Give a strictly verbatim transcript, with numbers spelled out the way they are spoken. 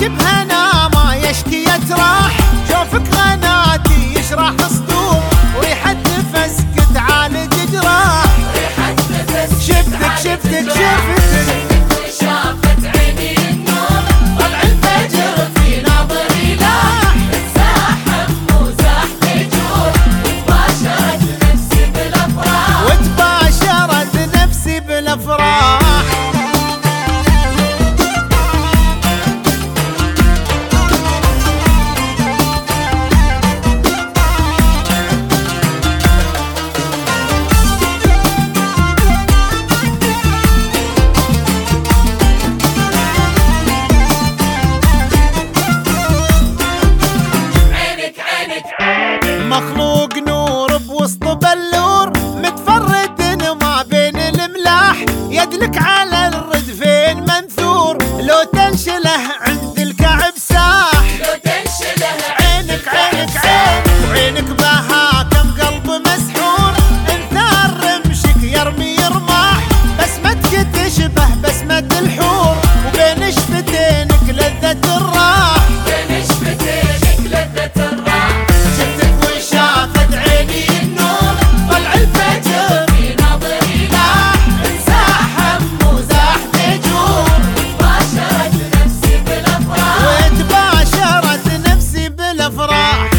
شبه انا ما يشكي يتراح، شوفك غناتي يشرح صدور، وريحة نفسك تعالج جراح. شفتك شفتك شفتك شافت عيني النور، طلع الفجر في ناظري لاح، تزاحم وزاح تجور، وتباشرت نفسي بالافراح، وتباشرت نفسي بالافراح. مخلوق نور بوسط بلور، متفرد ما بين الملاح، يدلك على الردفين منثور، لو تنشله عند الكعب ساح. لو تنشله عينك عينك عين وعينك بها كم قلب مسحور، انثار رمشك يرمي يرماح، بسمتك تشبه بسمة الحور، وبين شفتينك لذة الراح. بين شفتينك لذة الراح، شفتك وشافت عيني النور، طلع الفجر في ناظري لاح، انزاحم وزاح تجور، وتباشرت نفسي بالافراح، وتباشرت نفسي بالافراح.